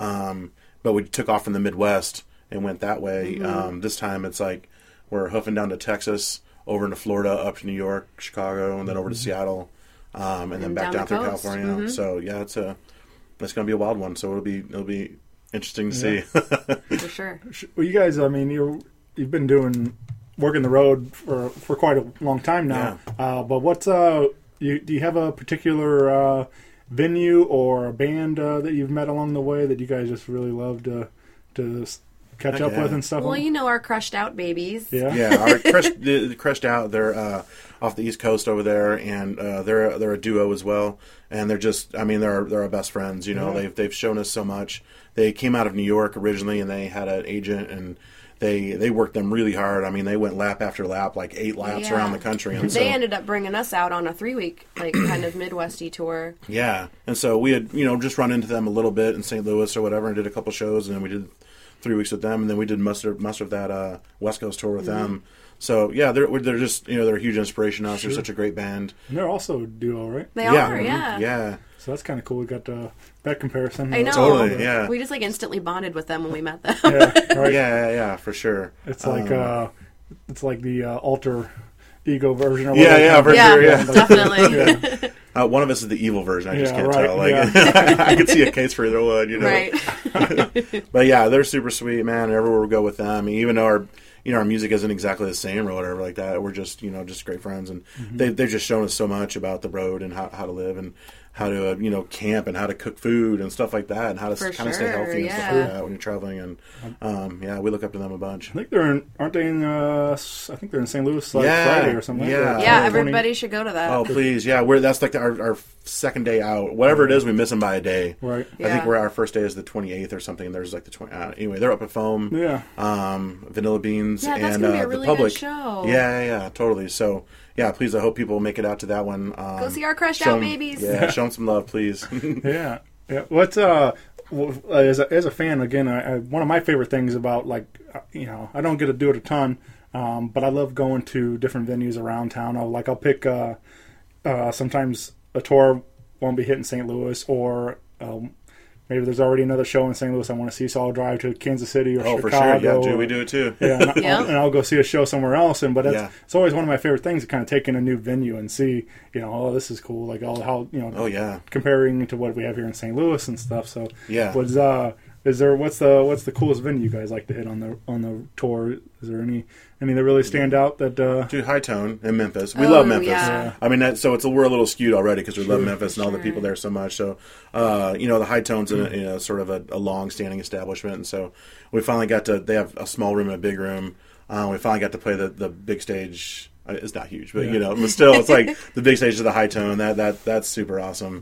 [SPEAKER 6] But we took off from the Midwest and went that way. This time it's like we're hoofing down to Texas, over into Florida, up to New York, Chicago, and then over to Seattle, and then
[SPEAKER 3] And
[SPEAKER 6] back
[SPEAKER 3] down
[SPEAKER 6] down
[SPEAKER 3] the
[SPEAKER 6] through
[SPEAKER 3] coast.
[SPEAKER 6] California. So yeah, it's going to be a wild one. So it'll be interesting to see.
[SPEAKER 3] For sure.
[SPEAKER 4] Well, you guys, you've been working the road for quite a long time now. But what's do you have a particular venue or a band that you've met along the way that you guys just really love to catch
[SPEAKER 6] Heck
[SPEAKER 4] up
[SPEAKER 6] yeah.
[SPEAKER 4] with and stuff?
[SPEAKER 3] Well, you know our Crushed Out babies.
[SPEAKER 4] yeah.
[SPEAKER 6] Yeah, our Crushed Out, they're off the East Coast over there, and they're a duo as well. And they're just, they're our best friends.
[SPEAKER 4] Yeah.
[SPEAKER 6] They've shown us so much. They came out of New York originally, and they had an agent, and they worked them really hard. They went lap after lap, like 8 laps
[SPEAKER 3] Yeah.
[SPEAKER 6] around the country. And
[SPEAKER 3] They ended up bringing us out on a 3-week, kind of Midwesty tour.
[SPEAKER 6] yeah, and so we had just run into them a little bit in St. Louis or whatever, and did a couple shows, and then we did 3 weeks with them, and then we did most of that West Coast tour with them. So yeah, they're just they're a huge inspiration to us. They're such a great band.
[SPEAKER 4] And they're also a duo, right?
[SPEAKER 3] They
[SPEAKER 6] Yeah,
[SPEAKER 3] are, yeah.
[SPEAKER 6] yeah.
[SPEAKER 4] So that's kind of cool. We got that comparison.
[SPEAKER 3] I know.
[SPEAKER 6] Totally, yeah.
[SPEAKER 3] We just instantly bonded with them when we met them.
[SPEAKER 4] Yeah, right.
[SPEAKER 6] Yeah, for sure.
[SPEAKER 4] It's like the alter ego version. Or
[SPEAKER 6] Yeah,
[SPEAKER 4] whatever.
[SPEAKER 6] for sure. Yeah.
[SPEAKER 3] Definitely.
[SPEAKER 6] One of us is the evil version. I just
[SPEAKER 4] Yeah,
[SPEAKER 6] can't
[SPEAKER 4] right,
[SPEAKER 6] tell. Like,
[SPEAKER 4] yeah.
[SPEAKER 6] I could see a case for either one.
[SPEAKER 3] Right.
[SPEAKER 6] But yeah, they're super sweet, man. Everywhere we go with them, even though our music isn't exactly the same or whatever like that, we're just just great friends, and they've just shown us so much about the road and how to live and how to camp and how to cook food and stuff like that, and how to
[SPEAKER 3] For
[SPEAKER 6] kind of stay
[SPEAKER 3] sure,
[SPEAKER 6] healthy and stuff
[SPEAKER 3] yeah.
[SPEAKER 6] like that when you're traveling. And yeah, we look up to them a bunch.
[SPEAKER 4] I think aren't they in? I think they're in St. Louis
[SPEAKER 6] Yeah,
[SPEAKER 4] Friday or something.
[SPEAKER 6] yeah.
[SPEAKER 4] Like that.
[SPEAKER 3] Yeah,
[SPEAKER 4] 20.
[SPEAKER 3] everybody should go to that.
[SPEAKER 6] Oh please, yeah, that's like our second day out. Whatever it is, we miss them by a day.
[SPEAKER 4] Right.
[SPEAKER 6] I think
[SPEAKER 3] Yeah.
[SPEAKER 6] our first day is the 28th or something. And there's like the 20. Anyway, they're up at Foam.
[SPEAKER 4] Yeah.
[SPEAKER 6] Vanilla Beans,
[SPEAKER 3] Yeah, that's
[SPEAKER 6] and
[SPEAKER 3] gonna be a
[SPEAKER 6] the
[SPEAKER 3] really
[SPEAKER 6] Public.
[SPEAKER 3] good show.
[SPEAKER 6] Yeah, totally. So yeah, please, I hope people make it out to that one.
[SPEAKER 3] Go see our Crushed
[SPEAKER 6] show
[SPEAKER 3] Out
[SPEAKER 6] 'em-
[SPEAKER 3] babies.
[SPEAKER 6] Yeah, show them some love, please.
[SPEAKER 4] Yeah. What's as a fan again? One of my favorite things about I don't get to do it a ton, but I love going to different venues around town. I'll pick sometimes a tour won't be hitting St. Louis, or maybe there's already another show in St. Louis I want to see, so I'll drive to Kansas City or
[SPEAKER 6] Oh,
[SPEAKER 4] Chicago.
[SPEAKER 6] for sure. Yeah, dude,
[SPEAKER 4] or-
[SPEAKER 6] we do it too.
[SPEAKER 4] Yeah, and,
[SPEAKER 3] Yeah.
[SPEAKER 4] I'll go see a show somewhere else. But
[SPEAKER 6] Yeah.
[SPEAKER 4] it's always one of my favorite things to kind of take in a new venue and see, oh, this is cool. Like how
[SPEAKER 6] Oh, yeah.
[SPEAKER 4] comparing to what we have here in St. Louis and stuff. So
[SPEAKER 6] Yeah.
[SPEAKER 4] what's the coolest venue you guys like to hit on the tour? Is there any that really stand out that?
[SPEAKER 6] Dude, High Tone in Memphis. We
[SPEAKER 3] Oh,
[SPEAKER 6] love Memphis.
[SPEAKER 3] yeah.
[SPEAKER 6] I mean, we're a little skewed already because we love Memphis and all the people there so much. So, the High Tone's sort of a long-standing establishment, and so we finally got to. They have a small room and a big room. We finally got to play the big stage. It's not huge, but but still, it's like the big stage of the High Tone. That's super awesome.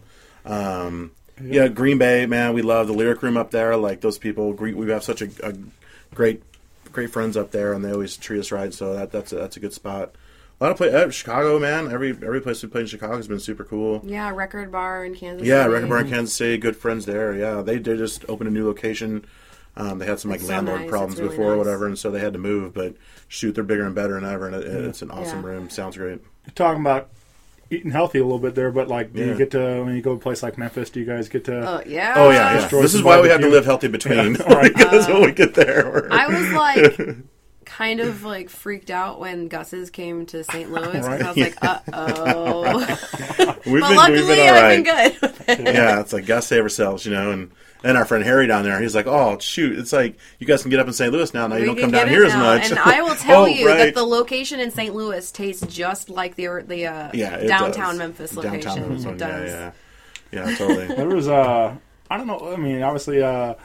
[SPEAKER 6] Yeah, Green Bay, man, we love the Lyric Room up there. Like those people, we have such a great friends up there, and they always treat us right. So that's a good spot. A lot of Chicago, man. Every place we played in Chicago has been super cool.
[SPEAKER 3] Yeah, Record Bar in Kansas
[SPEAKER 6] Yeah,
[SPEAKER 3] City.
[SPEAKER 6] Record Bar in Kansas City, good friends there. Yeah, they just opened a new location. They had some
[SPEAKER 3] It's so
[SPEAKER 6] landlord
[SPEAKER 3] nice.
[SPEAKER 6] problems
[SPEAKER 3] It's really
[SPEAKER 6] before or
[SPEAKER 3] nice.
[SPEAKER 6] whatever, and so they had to move. But shoot, they're bigger and better than ever, and it's an awesome
[SPEAKER 3] Yeah.
[SPEAKER 6] room. Sounds great.
[SPEAKER 4] You're talking about eating healthy a little bit there, but like, do you
[SPEAKER 6] Yeah.
[SPEAKER 4] get to when you go to a place like Memphis? Do you guys get to?
[SPEAKER 3] Yeah.
[SPEAKER 6] Oh yeah.
[SPEAKER 4] Destroy
[SPEAKER 6] This
[SPEAKER 4] some
[SPEAKER 6] is why we have to
[SPEAKER 4] barbecue.
[SPEAKER 6] live healthy between
[SPEAKER 4] Right.
[SPEAKER 6] because when we get there,
[SPEAKER 3] I was like kind of like freaked out when Gus's came to St. Louis because
[SPEAKER 4] Right.
[SPEAKER 3] I was like, uh-oh.
[SPEAKER 6] we've
[SPEAKER 3] But
[SPEAKER 6] been
[SPEAKER 3] luckily,
[SPEAKER 6] all
[SPEAKER 3] I've
[SPEAKER 6] right.
[SPEAKER 3] been good with it.
[SPEAKER 6] Yeah, it's like gotta save ourselves, And our friend Harry down there, he's like, "Oh shoot, it's like you guys can get up in St. Louis now. Now you
[SPEAKER 3] We
[SPEAKER 6] don't
[SPEAKER 3] can
[SPEAKER 6] come
[SPEAKER 3] get
[SPEAKER 6] down
[SPEAKER 3] it
[SPEAKER 6] here as
[SPEAKER 3] now.
[SPEAKER 6] much."
[SPEAKER 3] And I will tell
[SPEAKER 6] Oh,
[SPEAKER 3] you
[SPEAKER 6] right.
[SPEAKER 3] that the location in St. Louis tastes just like the
[SPEAKER 6] Yeah, it
[SPEAKER 3] downtown
[SPEAKER 6] does.
[SPEAKER 3] Memphis
[SPEAKER 6] Downtown
[SPEAKER 3] location.
[SPEAKER 6] Memphis
[SPEAKER 3] It
[SPEAKER 6] one,
[SPEAKER 3] does.
[SPEAKER 6] yeah, totally.
[SPEAKER 4] There was I don't know. I mean, obviously,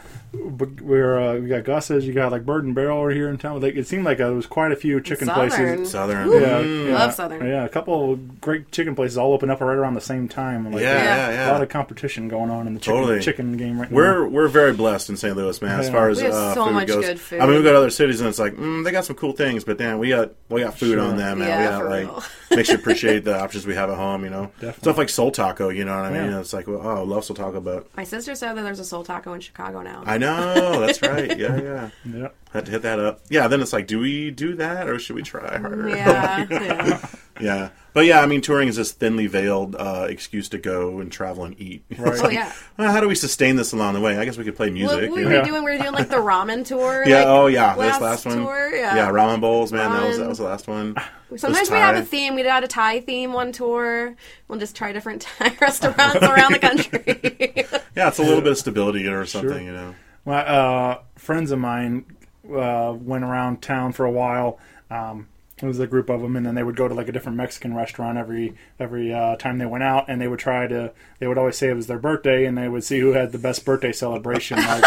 [SPEAKER 4] we got Gus's. You got like Bird and Barrel over here in town. Like, it seemed like there was quite a few chicken
[SPEAKER 3] Southern.
[SPEAKER 4] places.
[SPEAKER 6] Southern.
[SPEAKER 3] Woo.
[SPEAKER 4] Yeah,
[SPEAKER 3] Love Southern.
[SPEAKER 4] Yeah, a couple of great chicken places all open up right around the same time. Like,
[SPEAKER 6] Yeah.
[SPEAKER 4] A lot of competition going on in the
[SPEAKER 6] Totally.
[SPEAKER 4] chicken game right now.
[SPEAKER 6] We're very blessed in St. Louis, man. As
[SPEAKER 4] Yeah.
[SPEAKER 6] far as
[SPEAKER 3] We have so
[SPEAKER 6] food
[SPEAKER 3] much
[SPEAKER 6] goes.
[SPEAKER 3] good food.
[SPEAKER 6] I mean, we go to other cities and it's like they got some cool things, but damn, we got food
[SPEAKER 4] Sure.
[SPEAKER 6] on them. Man.
[SPEAKER 3] Yeah,
[SPEAKER 6] we got
[SPEAKER 3] for
[SPEAKER 6] like
[SPEAKER 3] real.
[SPEAKER 6] makes you appreciate the options we have at home.
[SPEAKER 4] Definitely.
[SPEAKER 6] Stuff like Soul Taco. You know what I mean?
[SPEAKER 4] Yeah.
[SPEAKER 6] It's like, well, I love Soul Taco, but
[SPEAKER 3] My sister said that there's a Soul Taco in Chicago now.
[SPEAKER 6] I know that's right. Yeah.
[SPEAKER 4] Yeah.
[SPEAKER 6] Had to hit that up. Yeah. Then it's like, do we do that or should we try harder?
[SPEAKER 3] Yeah.
[SPEAKER 6] Yeah. But yeah, I mean, touring is this thinly veiled excuse to go and travel and eat.
[SPEAKER 4] Right.
[SPEAKER 6] It's
[SPEAKER 3] Oh,
[SPEAKER 6] like,
[SPEAKER 3] yeah.
[SPEAKER 6] well, how do we sustain this along the way? I guess we could play music.
[SPEAKER 3] What we
[SPEAKER 6] you
[SPEAKER 3] were
[SPEAKER 6] know?
[SPEAKER 3] doing, we were doing like the ramen tour.
[SPEAKER 6] Yeah.
[SPEAKER 3] like,
[SPEAKER 6] Oh, yeah. This last one.
[SPEAKER 3] tour. Yeah.
[SPEAKER 6] Ramen bowls, man. That
[SPEAKER 3] Ramen.
[SPEAKER 6] was the last one.
[SPEAKER 3] Sometimes
[SPEAKER 6] Those
[SPEAKER 3] we have
[SPEAKER 6] Thai.
[SPEAKER 3] a theme. We had a Thai theme one tour. We'll just try different Thai restaurants around the country.
[SPEAKER 6] Yeah, it's a little bit of stability or something,
[SPEAKER 4] Well, friends of mine went around town for a while. It was a group of them, and then they would go to like a different Mexican restaurant every time they went out, and they would they would always say it was their birthday, and they would see who had the best birthday celebration. Like,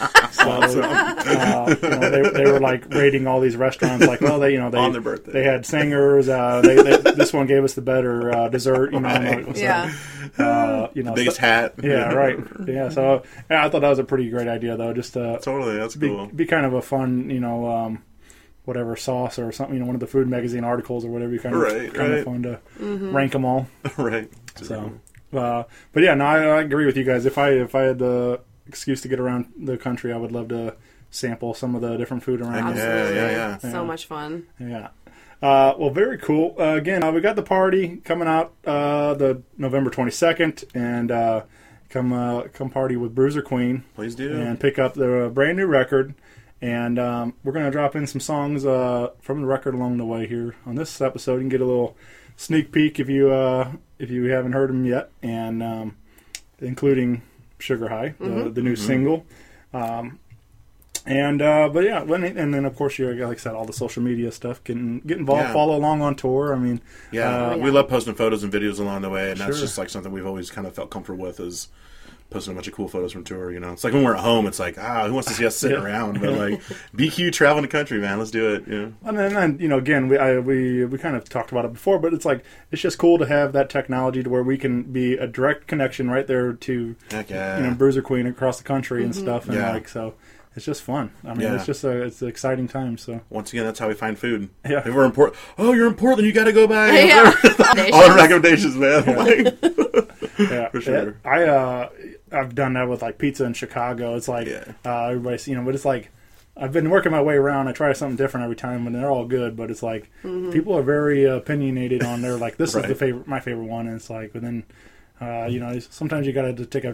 [SPEAKER 4] they were like rating all these restaurants, like, well, they
[SPEAKER 6] On their birthday.
[SPEAKER 4] they had singers. This one gave us the better dessert.
[SPEAKER 6] Right.
[SPEAKER 3] Yeah.
[SPEAKER 6] Biggest hat.
[SPEAKER 4] Yeah, right. Yeah, so I thought that was a pretty great idea, though. Just to
[SPEAKER 6] Totally, that's cool.
[SPEAKER 4] be kind of a fun, whatever sauce or something, one of the food magazine articles or whatever. You kind of
[SPEAKER 6] Right.
[SPEAKER 4] fun to rank them all.
[SPEAKER 6] Right.
[SPEAKER 4] So, but yeah, no, I agree with you guys. If I had the excuse to get around the country, I would love to sample some of the different food around.
[SPEAKER 6] Yeah,
[SPEAKER 3] Absolutely.
[SPEAKER 6] yeah.
[SPEAKER 3] So much fun.
[SPEAKER 4] Yeah. Well, very cool. Again, we got the party coming out the November 22nd, and come party with Bruiser Queen.
[SPEAKER 6] Please do.
[SPEAKER 4] And pick up the brand new record. And we're going to drop in some songs from the record along the way here on this episode. You can get a little sneak peek if you haven't heard them yet, and including Sugar High, the new single. But yeah, and then of course, like I said, all the social media stuff. Get involved,
[SPEAKER 6] Yeah.
[SPEAKER 4] follow along on tour. I mean,
[SPEAKER 6] Yeah, we love posting photos and videos along the way, and that's
[SPEAKER 4] Sure.
[SPEAKER 6] just like something we've always kind of felt comfortable with is posting a bunch of cool photos from tour. It's like when we're at home, it's like, who wants to see us sitting around? But like, BQ traveling the country, man, let's do it.
[SPEAKER 4] And then again, we kind of talked about it before, but it's like it's just cool to have that technology to where we can be a direct connection right there to
[SPEAKER 6] Heck yeah.
[SPEAKER 4] Bruiser Queen across the country and stuff, and
[SPEAKER 6] Yeah.
[SPEAKER 4] so it's just fun. I mean,
[SPEAKER 6] Yeah.
[SPEAKER 4] it's just it's an exciting time. So
[SPEAKER 6] Once again, that's how we find food.
[SPEAKER 4] Yeah.
[SPEAKER 6] If we're in Portland, you're in Portland, you got to go by.
[SPEAKER 3] Yeah.
[SPEAKER 6] All the recommendations, man. Like,
[SPEAKER 4] yeah,
[SPEAKER 6] For sure.
[SPEAKER 4] I've done that with like pizza in Chicago. It's like
[SPEAKER 6] Yeah.
[SPEAKER 4] everybody's but it's like I've been working my way around. I try something different every time, and they're all good. But it's like people are very opinionated on their like this
[SPEAKER 6] Right.
[SPEAKER 4] is my favorite one, and it's like, but then sometimes you got to take a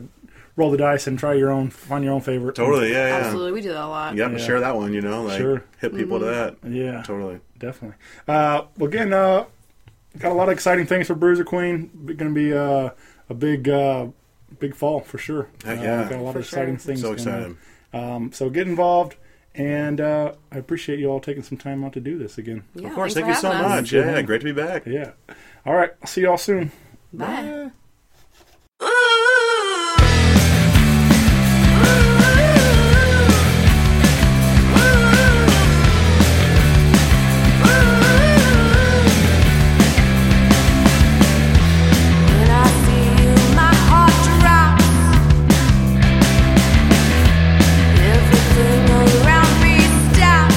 [SPEAKER 4] roll the dice and try find your own favorite.
[SPEAKER 6] Totally, yeah.
[SPEAKER 3] Absolutely, we do that a lot.
[SPEAKER 6] Yep, share that one, like
[SPEAKER 4] Sure.
[SPEAKER 6] hit people to that.
[SPEAKER 4] Yeah,
[SPEAKER 6] Totally.
[SPEAKER 4] definitely. Well, again, got a lot of exciting things for Bruiser Queen. Going to be a big fall for sure.
[SPEAKER 6] Heck yeah.
[SPEAKER 4] Got a lot of exciting things.
[SPEAKER 6] So
[SPEAKER 4] going
[SPEAKER 6] excited.
[SPEAKER 4] on. So get involved, and I appreciate you all taking some time out to do this again.
[SPEAKER 3] Yeah,
[SPEAKER 6] Of course,
[SPEAKER 3] thanks
[SPEAKER 6] thank you
[SPEAKER 3] for
[SPEAKER 6] so
[SPEAKER 3] having us.
[SPEAKER 6] much. Yeah, great to be back.
[SPEAKER 4] Yeah. All right. I'll see you all soon.
[SPEAKER 3] Bye.
[SPEAKER 7] When I see you, my heart drops. Everything around me stops.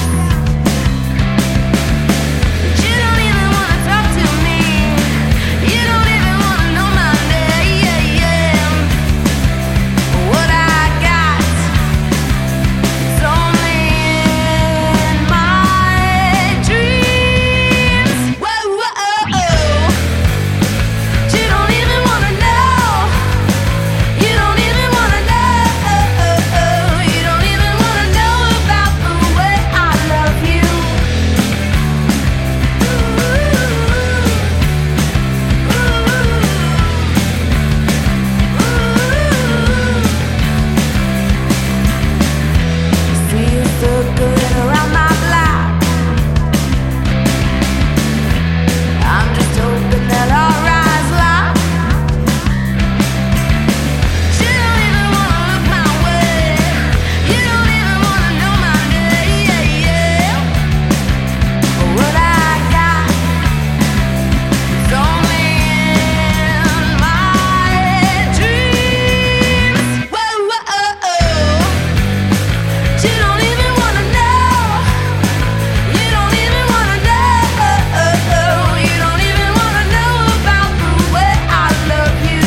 [SPEAKER 7] You don't even wanna talk to me. You don't even wanna know my name. What I got is only in my dreams. Whoa, whoa. You don't even wanna know. You don't even wanna know. You don't even wanna know about the way I love you. See you circling around my block. I'm just hoping that our eyes lock. You don't even wanna look my way. You don't even wanna know my name. What I got is only in my dreams. Whoa, whoa. You don't even wanna know. You don't even wanna know. You don't even wanna know about the way I love you.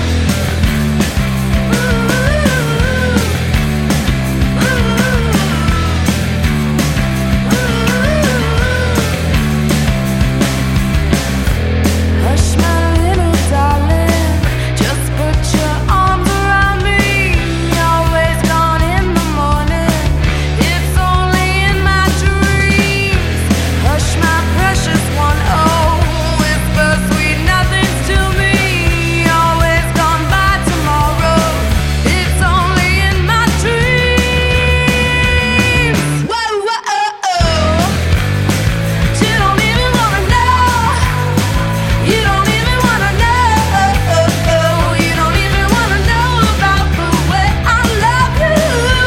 [SPEAKER 7] Hush, my little darling, just put your arms around me. Always gone in the morning, it's only in my dreams. Hush, my precious one, oh, whisper sweet nothings to me. Always gone by tomorrow, it's only in my dreams. Whoa, whoa. You don't even wanna know. You don't even wanna know. You don't even wanna know about the way I love you.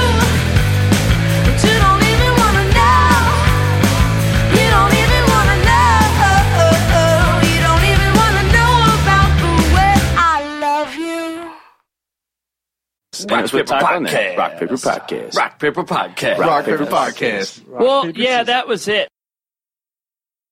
[SPEAKER 7] You don't even wanna know. You don't even wanna know. You don't even wanna know about the way I love you.
[SPEAKER 8] Rock Paper Podcast. Rock Paper Podcast. Rock Paper Podcast.
[SPEAKER 5] Rock Paper Podcast.
[SPEAKER 8] Well, yeah, that was it.